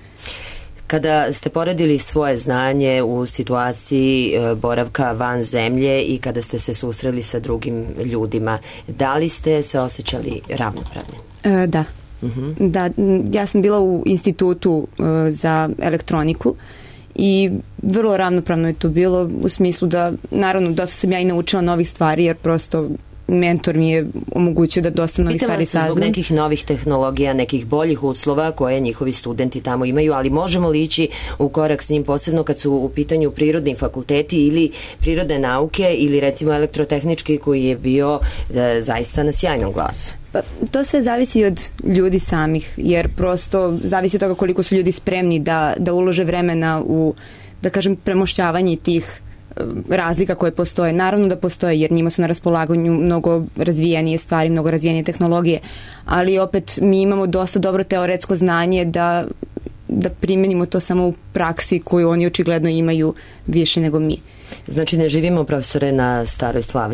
Kada ste poredili svoje znanje u situaciji boravka van zemlje i kada ste se susreli sa drugim ljudima, da li ste se osjećali ravnopravni? E, da. Uh-huh. Da, ja sam bila u institutu uh, za elektroniku i vrlo ravnopravno je to bilo u smislu da, naravno, dosta sam ja i naučila novih stvari, jer prosto mentor mi je omogućio da dosta novih stvari saznam. Pitala se zbog nekih novih tehnologija, nekih boljih uslova koje njihovi studenti tamo imaju, ali možemo li ići u korak s njim, posebno kad su u pitanju prirodni fakulteti ili prirodne nauke ili recimo elektrotehnički koji je bio e, zaista na sjajnom glasu? Pa, to sve zavisi od ljudi samih, jer prosto zavisi od toga koliko su ljudi spremni da, da ulože vremena u, da kažem, premošćavanje tih razlika koje postoje. Naravno da postoje, jer njima su na raspolaganju mnogo razvijenije stvari, mnogo razvijenije tehnologije, ali opet mi imamo dosta dobro teoretsko znanje da, da primenimo to samo u praksi koju oni očigledno imaju više nego mi. Znači ne živimo, profesore, na staroj slavi?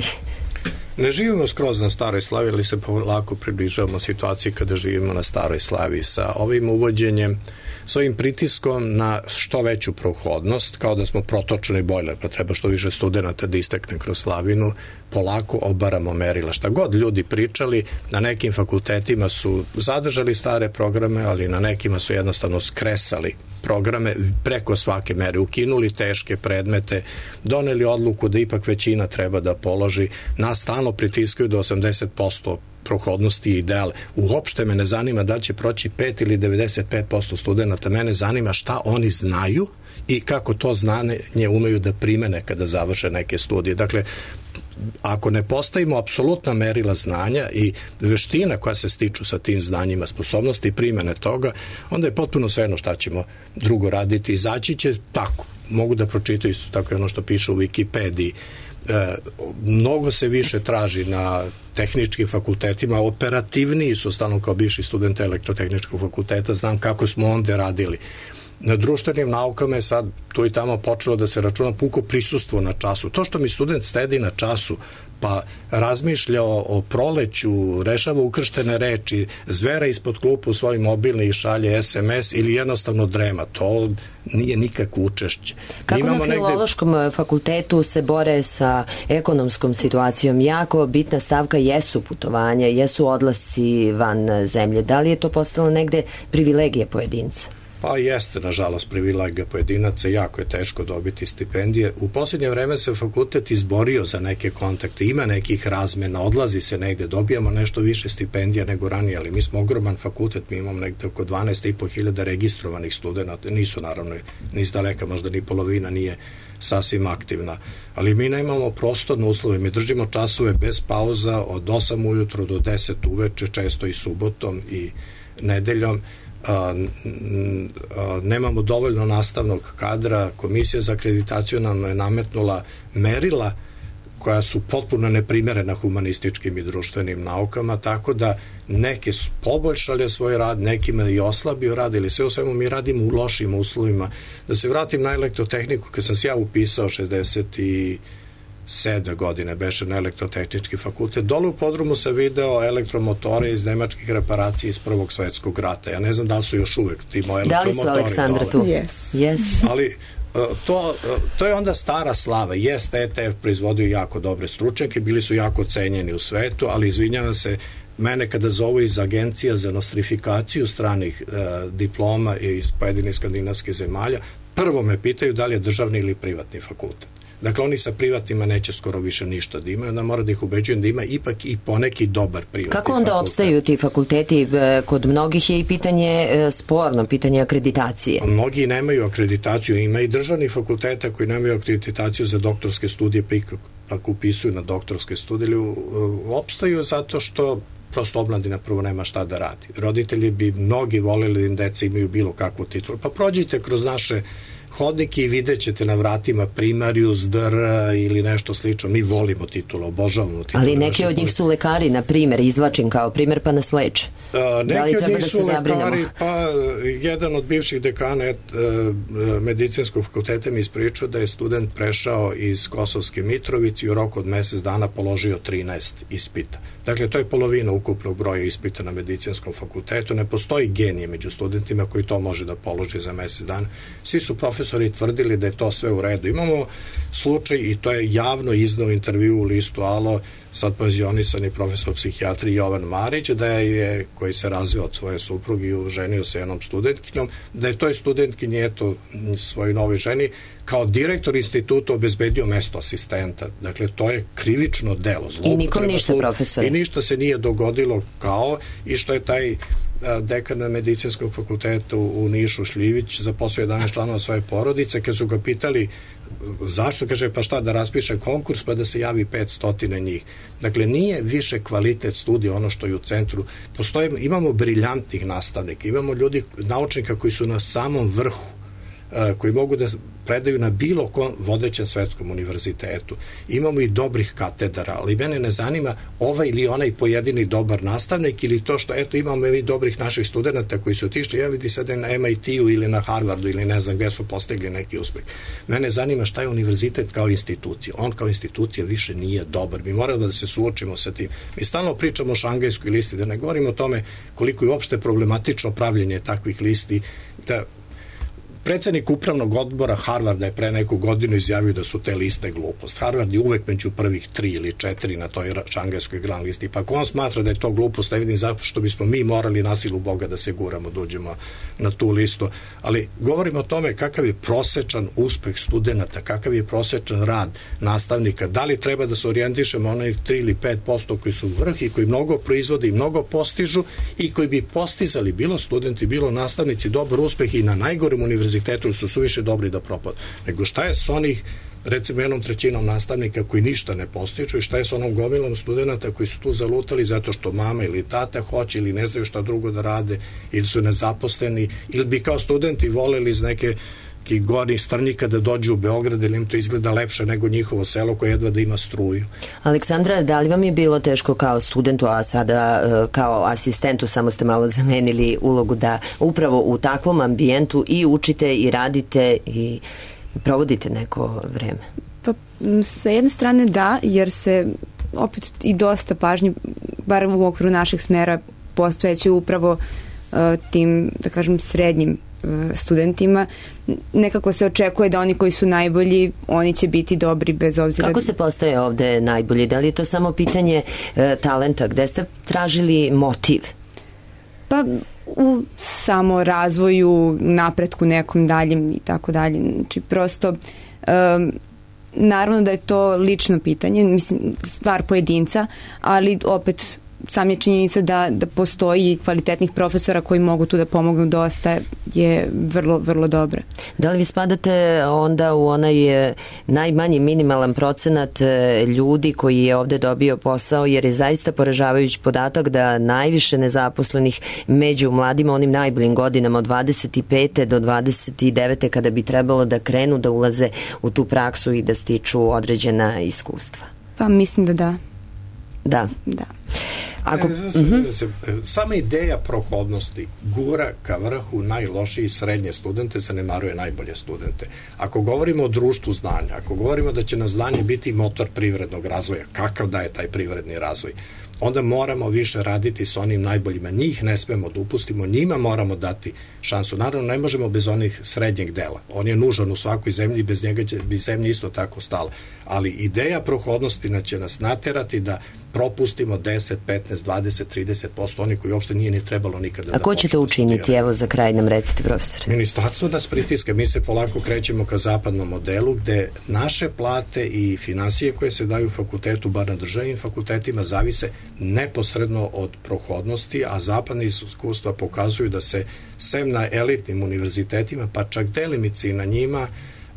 Ne živimo skroz na staroj slavi, ali se polako približavamo situaciji kada živimo na staroj slavi. Sa ovim uvođenjem, s ovim pritiskom na što veću prohodnost, kao da smo protočni bojler, pa treba što više studenta da istekne kroz slavinu, polako obaramo merila. Šta god ljudi pričali, na nekim fakultetima su zadržali stare programe, ali na nekima su jednostavno skresali programe preko svake mere, ukinuli teške predmete, doneli odluku da ipak većina treba da položi, nas stalno pritiskaju do osamdeset posto prohodnosti i ideal. Uopšte me ne zanima da li će proći pet ili devedeset pet posto studenta, mene zanima šta oni znaju i kako to znanje umeju da primene kada završe neke studije. Dakle, ako ne postavimo apsolutna merila znanja i veština koja se stiču sa tim znanjima, sposobnosti i primene toga, onda je potpuno svejedno šta ćemo drugo raditi. Izaći će tako. Mogu da pročitaju isto tako ono što piše u Wikipediji. E, mnogo se više traži na tehničkim fakultetima, operativniji su, stalno kao bivši student elektrotehničkog fakulteta, znam kako smo onda radili. Na društvenim naukama je sad tu i tamo počelo da se računa puko prisustvo na času. To što mi student sedi na času pa razmišlja o, o proleću, rešava ukrštene reči, zvera ispod klupu u svoj mobilni i šalje es em es ili jednostavno drema, to nije nikakvo učešće. Kako Imamo na filološkom negde... fakultetu se bore sa ekonomskom situacijom? Jako bitna stavka jesu putovanja, jesu odlasci van zemlje. Da li je to postalo negde privilegije pojedinca? Pa jeste, nažalost, privilegija pojedinaca, jako je teško dobiti stipendije. U posljednje vreme se fakultet izborio za neke kontakte, ima nekih razmena, odlazi se negde, dobijamo nešto više stipendija nego ranije, ali mi smo ogroman fakultet, mi imamo negde oko dvanaest i po hiljada registrovanih studenta, nisu naravno ni iz daleka, možda ni polovina nije sasvim aktivna, ali mi nemamo prostorne uslove, mi držimo časove bez pauza od osam ujutro do deset uveče, često i subotom i nedeljom. A, a, nemamo dovoljno nastavnog kadra, komisija za akreditaciju nam je nametnula merila koja su potpuno neprimerena humanističkim i društvenim naukama, tako da neke su poboljšali svoj rad, nekima i oslabio rad, ili sve u svemu mi radimo u lošim uslovima. Da se vratim na elektrotehniku, kad sam se ja upisao šezdeset sedme godine beše na elektrotehnički fakultet. Dole u podrumu sam video elektromotore iz nemačkih reparacija iz Prvog svetskog rata. Ja ne znam da li su još uvek ti moji elektromotori. Da li su, Aleksandra, tu? Yes. Yes. Ali to, to je onda stara slava. Jeste E T F proizvodio jako dobre stručnjake, bili su jako cenjeni u svetu, ali izvinjavam se, mene kada zovu iz agencija za nostrifikaciju stranih e, diploma iz pojedinih skandinavskih zemalja, prvo me pitaju da li je državni ili privatni fakultet. Dakle, oni sa privatnima neće skoro više ništa da imaju, onda mora da ih ubeđujem da ima ipak i poneki dobar privatni fakultet. Kako onda fakultet opstaju ti fakulteti? Kod mnogih je i pitanje sporno, pitanje akreditacije. Mnogi nemaju akreditaciju, ima i državnih fakulteta koji nemaju akreditaciju za doktorske studije, pa ipak upisuju na doktorske studije, opstaju zato što prosto omladina prvo nema šta da radi. Roditelji bi mnogi voleli da im deca imaju bilo kakvu titulu. Pa prođite kroz naše hodnike i vidjet ćete na vratima primarijus, dr ili nešto slično. Mi volimo titulu, obožavamo titulu. Ali neki od njih su lekari, na primer, izvlačim kao primer, pa nas leče. Uh, neki od njih da su lekari, pa jedan od bivših dekana et, uh, medicinskog fakulteta mi ispričao da je student prešao iz Kosovske Mitrovice i u roku od mesec dana položio trinaest ispita. Dakle, to je polovina ukupnog broja ispita na medicinskom fakultetu. Ne postoji genije među studentima koji to može da položi za mesec dana. Svi su profesori tvrdili da je to sve u redu. Imamo slučaj, i to je javno izdao intervju u listu Alo, sad penzionisani profesor psihijatrije Jovan Marić, da je, koji se razvio od svoje supruge i oženio se jednom studentkinjom, da je toj studentkinji, eto, svojoj novoj ženi, kao direktor instituta obezbedio mesto asistenta. Dakle, to je krivično delo. I nikom ništa, profesor. I ništa se nije dogodilo kao, i što je taj dekan medicinskog fakulteta u Nišu Šljivić zaposlio jedanaest članova svoje porodice, kad su ga pitali zašto, kaže, pa šta da raspiše konkurs pa da se javi petsto njih. Dakle, nije više kvalitet studija ono što je u centru. Postoje, imamo briljantnih nastavnika, imamo ljudi, naučnika koji su na samom vrhu, koji mogu da predaju na bilo kom vodećem svetskom univerzitetu. Imamo i dobrih katedara, ali mene ne zanima ovaj ili onaj pojedini dobar nastavnik ili to što, eto, imamo i dobrih naših studenta koji su otišli, ja vidi sada na M I T-u ili na Harvardu ili ne znam gde su postigli neki uspeh. Mene zanima šta je univerzitet kao institucija. On kao institucija više nije dobar. Mi moramo da se suočimo sa tim. Mi stalno pričamo o šangajskoj listi, da ne govorimo o tome koliko je uopšte problematično pravljenje takvih listi, da predsednik upravnog odbora Harvarda je pre neku godinu izjavio da su te liste glupost. Harvard je uvek među prvih tri ili četiri na toj šangajskoj grand listi. Pa ako on smatra da je to glupost, ne vidim zašto bismo mi morali na silu Boga da se guramo, dođemo na tu listu. Ali govorimo o tome kakav je prosečan uspeh studenta, kakav je prosečan rad nastavnika, da li treba da se orijentišemo onaj tri ili pet posto koji su vrh i koji mnogo proizvode i mnogo postižu i koji bi postizali bilo studenti, bilo nastavnici dobar uspeh i na najgorem univerzitetu su suviše dobri da propad. Nego šta je s onih, recimo, jednom trećinom nastavnika koji ništa ne postiču i šta je s onom gomilom studenta koji su tu zalutali zato što mama ili tata hoće ili ne znaju šta drugo da rade ili su nezaposleni ili bi kao studenti voleli iz neke gornjih strnika da dođu u Beograd ili im to izgleda lepše nego njihovo selo koje jedva da ima struju. Aleksandra, da li vam je bilo teško kao studentu, a sada kao asistentu, samo ste malo zamenili ulogu, da upravo u takvom ambijentu i učite i radite i provodite neko vreme? Pa sa jedne strane da, jer se opet i dosta pažnje, bar u okviru naših smera, posvećuje upravo uh, tim, da kažem, srednjim studentima. Nekako se očekuje da oni koji su najbolji, oni će biti dobri bez obzira... Kako se postaje ovde najbolji? Da li je to samo pitanje e, talenta? Gde ste tražili motiv? Pa u samo razvoju, napretku nekom daljem i tako dalje. Znači prosto um, naravno da je to lično pitanje, mislim, stvar pojedinca, ali opet sam je činjenica da, da postoji kvalitetnih profesora koji mogu tu da pomognu dosta je vrlo, vrlo dobra. Da li vi spadate onda u onaj najmanji minimalan procenat ljudi koji je ovde dobio posao, jer je zaista poražavajući podatak da najviše nezaposlenih među mladima, onim najboljim godinama od dvadeset pete do dvadeset devete kada bi trebalo da krenu da ulaze u tu praksu i da stiču određena iskustva? Pa mislim da da. Da. Da. Ako... Ne, uh-huh. se, sama ideja prohodnosti gura ka vrhu najlošiji srednje studente, zanemaruje najbolje studente. Ako govorimo o društvu znanja, ako govorimo da će na znanje biti motor privrednog razvoja, kakav da je taj privredni razvoj? onda moramo više raditi s onim najboljima. Njih ne smemo da upustimo, njima moramo dati šansu. Naravno, ne možemo bez onih srednjeg dela. On je nužan u svakoj zemlji, bez njega bi zemlja isto tako stala. Ali ideja prohodnosti će nas naterati da propustimo deset, petnaest, dvadeset, trideset posto oni koji uopšte nije ni trebalo nikada da A ko će to učiniti? Evo za kraj nam recite, profesor. Ministarstvo nas pritiska. Mi se polako krećemo ka zapadnom modelu gde naše plate i finansije koje se daju fakultetu, bar na državnim fakultetima, zavise neposredno od prohodnosti, a zapadne iskustva pokazuju da se sem na elitnim univerzitetima, pa čak delimice i na njima,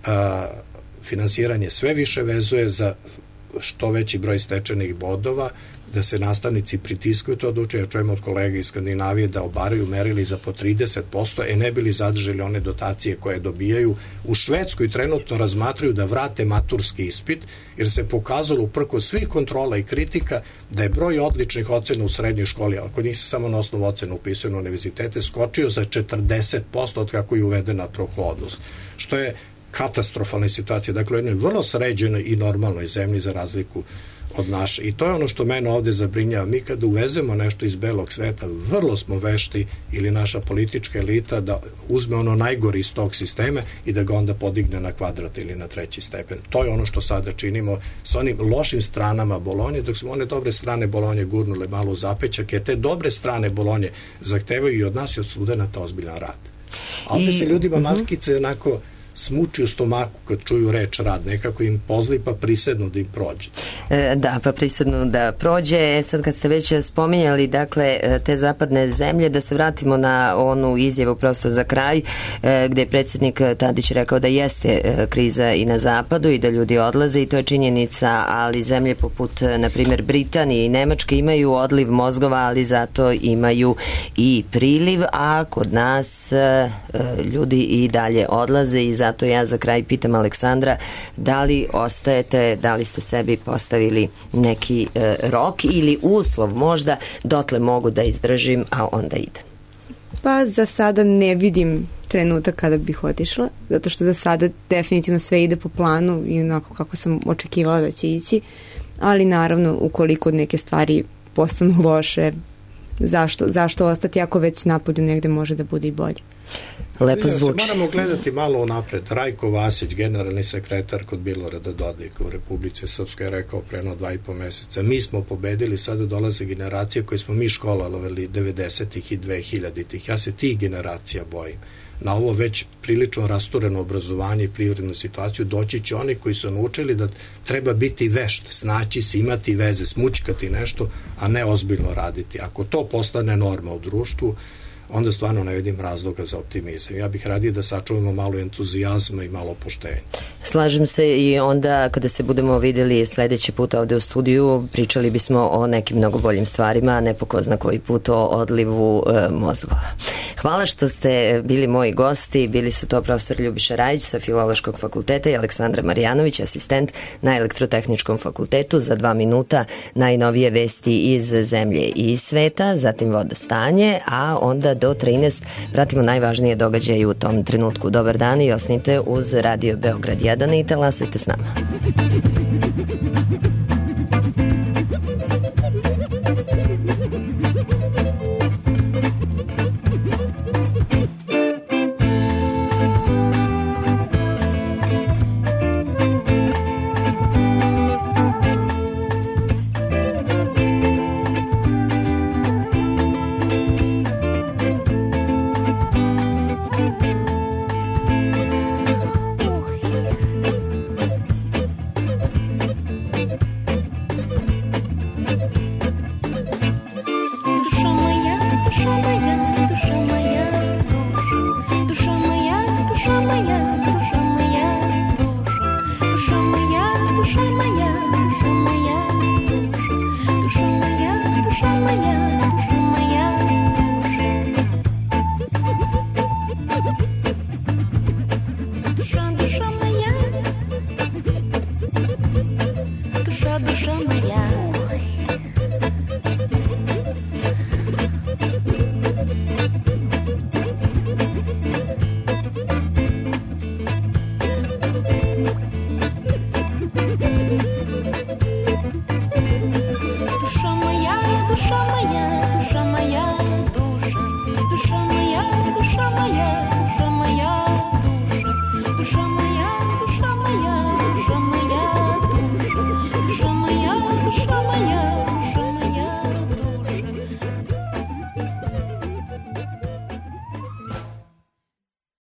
a, finansiranje sve više vezuje za što veći broj stečenih bodova, da se nastavnici pritiskaju to da uče. Ja čujem od kolega iz Skandinavije da obaraju merili za po trideset posto, e ne bili zadržali one dotacije koje dobijaju. U Švedskoj trenutno razmatraju da vrate maturski ispit, jer se pokazalo uprkos svih kontrola i kritika da je broj odličnih ocena u srednjoj školi, a kod njih se samo na osnovu ocena upisuju na univerzitete, skočio za četrdeset posto od kako je uvedena prohodnost. Što je katastrofalna situacija. Dakle, u jednoj vrlo sređenoj i normalnoj zemlji za razliku od naše. I to je ono što mene ovde zabrinjava. Mi kada uvezemo nešto iz belog sveta, vrlo smo vešti, ili naša politička elita, da uzme ono najgori iz tog sistema i da ga onda podigne na kvadrat ili na treći stepen. To je ono što sada činimo sa onim lošim stranama Bolonje, dok smo one dobre strane Bolonje gurnule malo u zapećak, jer te dobre strane Bolonje zahtevaju i od nas i od studenata ozbiljan rad. A ovde se ljudima markice onako smuči u stomaku kad čuju reč rad, nekako im pozli pa prisednu da im prođe. E, da, pa prisednu da prođe. Sad kad ste već spominjali, dakle, te zapadne zemlje, da se vratimo na onu izjavu prosto za kraj, e, gde je predsjednik Tadić rekao da jeste e, kriza i na zapadu i da ljudi odlaze i to je činjenica, ali zemlje poput, na primjer, Britanije i Nemačke imaju odliv mozgova, ali zato imaju i priliv, a kod nas e, ljudi i dalje odlaze i zato ja za kraj pitam Aleksandra, da li ostajete, da li ste sebi postavili neki e, rok ili uslov možda, dotle mogu da izdržim, a onda idem? Pa za sada ne vidim trenutak kada bih otišla, zato što za sada definitivno sve ide po planu i onako kako sam očekivala da će ići, ali naravno ukoliko neke stvari postanu loše, zašto, zašto ostati ako već napolju negde može da bude i bolje. Lepo zvuči. Moramo gledati malo unapred. Rajko Vasić, generalni sekretar kod Milorada Dodika u Republici Srpskoj, je rekao pre jedno dva i po meseca, mi smo pobedili, sada dolaze generacije koje smo mi školovali devedesetih i dvehiljaditih. Ja se tih generacija bojim. Na ovo već prilično rastureno obrazovanje i privrednu situaciju doći će oni koji su naučili da treba biti vešt, snaći se, imati veze, smućkati nešto, a ne ozbiljno raditi. Ako to postane norma u društvu, onda stvarno ne vidim razloga za optimizam. Ja bih radije da sačuvamo malo entuzijazma i malo poštenja. Slažem se i onda kada se budemo videli sledeći put ovde u studiju, pričali bismo o nekim mnogo boljim stvarima, a ne po ko zna koji put o odlivu e, mozgova. Hvala što ste bili moji gosti. Bili su to profesor Ljubiša Rajić sa Filološkog fakulteta i Aleksandra Marjanović, asistent na Elektrotehničkom fakultetu. Za dva minuta najnovije vesti iz zemlje i sveta, zatim vodostanje, a onda do trinaest pratimo najvažnije događaje u tom trenutku. Dobar dan i ostanite uz Radio Beograd jedan i talasajte s nama. Душа моя,